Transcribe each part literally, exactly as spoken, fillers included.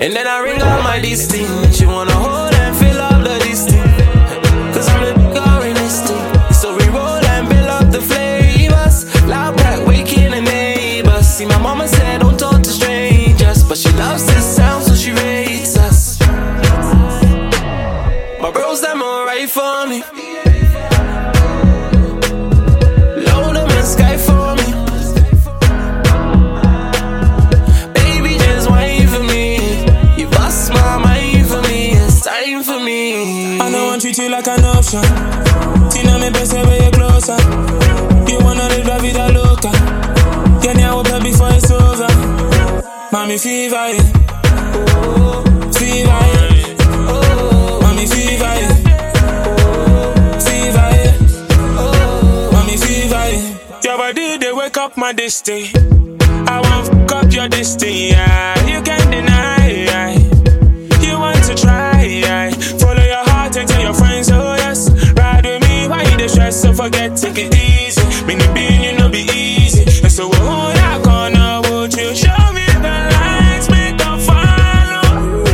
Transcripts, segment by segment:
And then I ring out my this thing. She wanna hold and fill up the this thing. Cause I'm the girl in this thing. So we roll and build up the flavors. Loud black waking the neighbors. See, my mama said don't talk to strangers, but she loves this sound, so she rates us. My bros, them alright for me. Load them in sky for me. Baby, just wine for me. You bust my mind for me. It's time for me. I don't want to treat you like an option. Tina me best way you closer. You wanna live la vida loca. Can you open before it's over? Mommy fever, yeah. Fever, yeah. Mommy fever, yeah. Fever, yeah. Mommy fever, yeah. Your body, they wake up my this day. I want to fuck up your this day, yeah. You can't deny, yeah. You want to try, yeah. Follow your heart and tell your friends, oh yes. Ride with me, why you the stress, so forget, take it easy. Mini bean, you know be easy. And so, oh, that corner, would you show me the lights, make them follow?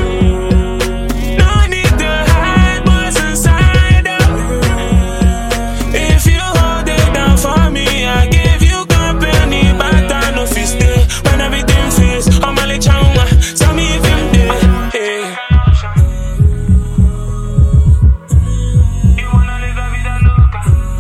No need to hide what's inside of. If you hold it down for me, I give you company, but I know if you stay. When everything feels, I'm a little changwa, so me if you there, hey. You wanna live la vida loca.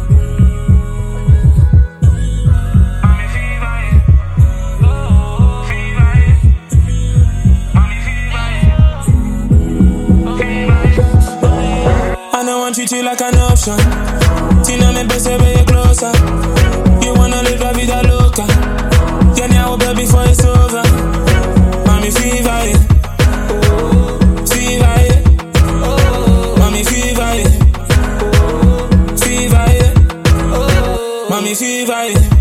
Mommy fever, yeah. Oh, fever, yeah. Mommy fever, yeah. Fever, yeah. I don't want to treat you like an option. Tina me best way you closer. You wanna live la vida loca. Can you open before it's over? Mommy fever, yeah. Fever, yeah. Mommy fever, yeah. Fever, yeah. Mommy fever, yeah.